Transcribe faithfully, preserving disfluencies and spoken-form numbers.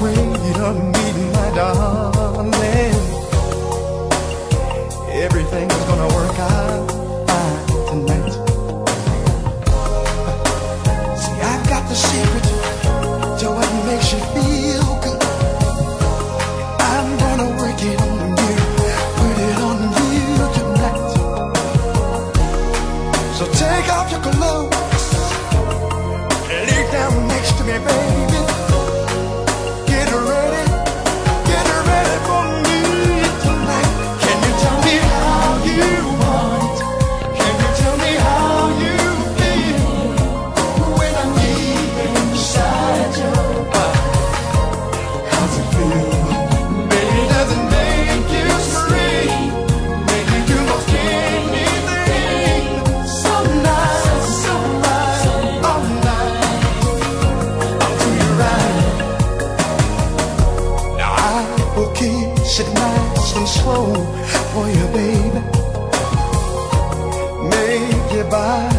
wait on me, my darling. Everything is gonna work out fine tonight. See, I've got the secret to what makes you feel good. I'm gonna work it on you, put it on you tonight. So take off your clothes, lay down next to me, baby. Get ready, get ready for me tonight. Can you tell me how you want? Can you tell me how you feel when I'm deep inside your body? How's it feel? Baby, does it make you scream? Make you do most anything? So nice, so right, all night. I'll do you right. Now I will kiss it nice and slow for you, baby. Make your body